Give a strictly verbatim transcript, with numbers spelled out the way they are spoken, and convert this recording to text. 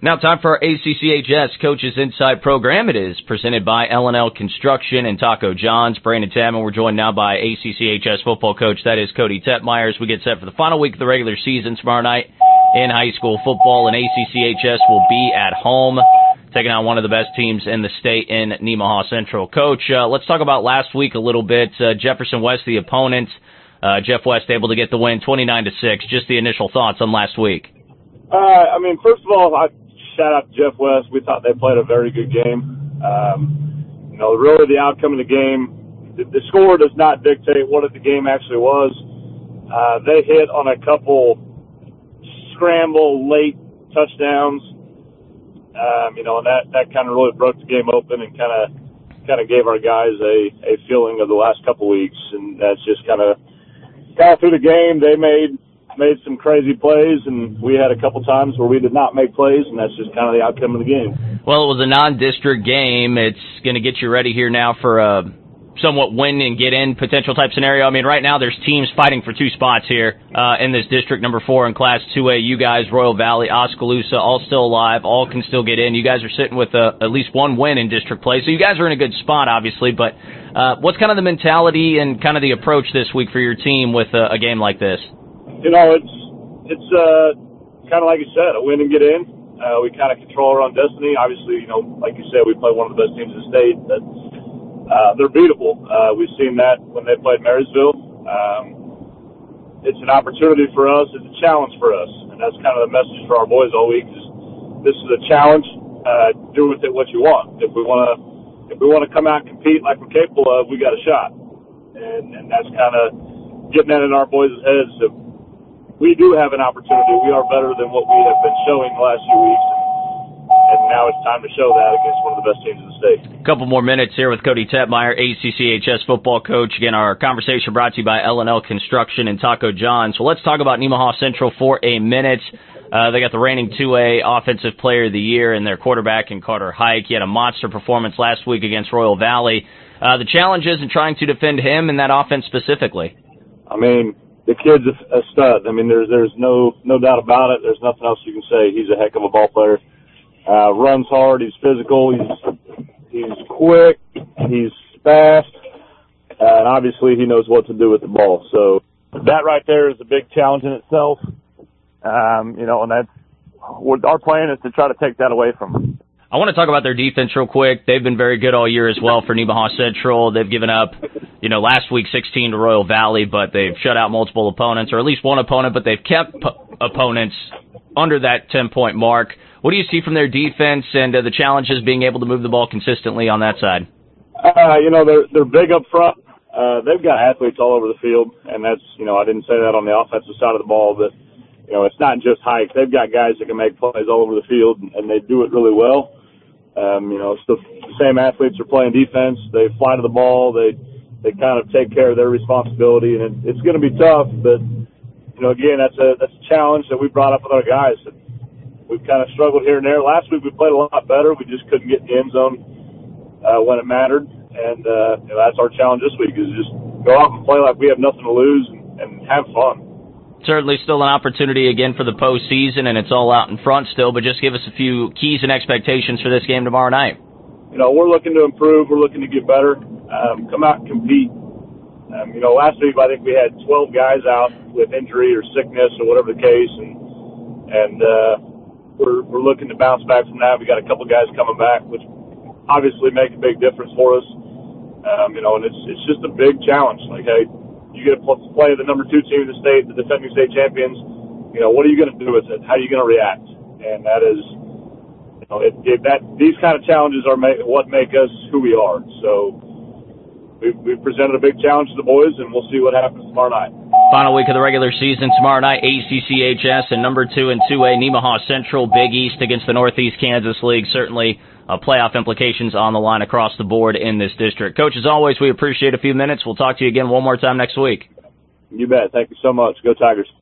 Now time for our A C C H S Coaches Inside program. It is presented by L and L Construction and Taco John's. Brandon Tapman, we're joined now by A C C H S football coach, that is Cody Tetmeyer, as we get set for the final week of the regular season tomorrow night in high school football, and A C C H S will be at home taking on one of the best teams in the state in Nemaha Central. Coach, uh, let's talk about last week a little bit. Uh, Jefferson West, the opponent. Uh, Jeff West able to get the win twenty-nine to six. Just the initial thoughts on last week. Uh, I mean, first of all, I shout out to Jeff West. We thought they played a very good game. Um, you know, really the outcome of the game, the, the score does not dictate what the game actually was. Uh, they hit on a couple scramble late touchdowns. Um, you know, and that, that kind of really broke the game open and kind of kind of gave our guys a, a feeling of the last couple weeks. And that's just kind of got through the game. They made made some crazy plays, and we had a couple times where we did not make plays, and that's just kind of the outcome of the game. Well, it was a non-district game. It's going to get you ready here now for a somewhat win and get in potential type scenario. I mean, right now there's teams fighting for two spots here uh, in this district, number four in Class two A. You guys, Royal Valley, Oskaloosa, all still alive, all can still get in. You guys are sitting with a, at least one win in district play, so you guys are in a good spot, obviously. But uh, what's kind of the mentality and kind of the approach this week for your team with a, a game like this? You know, it's it's uh, kind of like you said, a win and get in. Uh, we kind of control our own destiny. Obviously, you know, like you said, we play one of the best teams in the state. But uh, they're beatable. Uh, we've seen that when they played Marysville. Um, it's an opportunity for us. It's a challenge for us, and that's kind of the message for our boys all week. Is this is a challenge. Uh, do with it what you want. If we want to, if we want to come out and compete like we're capable of, we got a shot. And and that's kind of getting that in our boys' heads. That we do have an opportunity. We are better than what we have been showing the last few weeks, and now it's time to show that against one of the best teams in the state. A couple more minutes here with Cody Tetmeyer, A C C H S football coach. Again, our conversation brought to you by L and L Construction and Taco John's. So let's talk about Nemaha Central for a minute. Uh, they got the reigning two A Offensive Player of the Year in their quarterback in Carter Hike. He had a monster performance last week against Royal Valley. Uh, the challenges in trying to defend him and that offense specifically. I mean, the kid's a, a stud. I mean, there's there's no no doubt about it. There's nothing else you can say. He's a heck of a ball player. Uh, runs hard. He's physical. He's he's quick. He's fast. Uh, and obviously, he knows what to do with the ball. So that right there is a big challenge in itself. Um, you know, and that's what our plan is, to try to take that away from him. I want to talk about their defense real quick. They've been very good all year as well for Nemaha Central. They've given up, you know, last week sixteen to Royal Valley, but they've shut out multiple opponents, or at least one opponent, but they've kept p- opponents under that ten-point mark. What do you see from their defense and uh, the challenges being able to move the ball consistently on that side? Uh, you know, they're they're big up front. Uh, they've got athletes all over the field, and that's, you know, I didn't say that on the offensive side of the ball, but, you know, it's not just Hike. They've got guys that can make plays all over the field, and they do it really well. Um, you know, it's the same athletes are playing defense. They fly to the ball. They they kind of take care of their responsibility, and it, it's going to be tough. But you know, again, that's a that's a challenge that we brought up with our guys. We've kind of struggled here and there. Last week we played a lot better. We just couldn't get in the end zone uh, when it mattered, and uh, you know, that's our challenge this week: is just go out and play like we have nothing to lose and, and have fun. Certainly still an opportunity again for the postseason, and it's all out in front still, but just give us a few keys and expectations for this game tomorrow night. You know, we're looking to improve. We're looking to get better. Um, come out and compete. Um, you know, last week I think we had twelve guys out with injury or sickness or whatever the case, and and uh, we're we're looking to bounce back from that. We got a couple guys coming back, which obviously make a big difference for us. Um, you know, and it's it's just a big challenge. Like, hey, you get to play the number two team in the state, the defending state champions. You know, what are you going to do with it? How are you going to react? And that is, you know, it, it, that these kind of challenges are make, what make us who we are. So we've, we've presented a big challenge to the boys, and we'll see what happens tomorrow night. Final week of the regular season tomorrow night, A C C H S and number two and two A Nemaha Central, Big East against the Northeast Kansas League. Certainly uh, playoff implications on the line across the board in this district. Coach, as always, we appreciate a few minutes. We'll talk to you again one more time next week. You bet. Thank you so much. Go Tigers.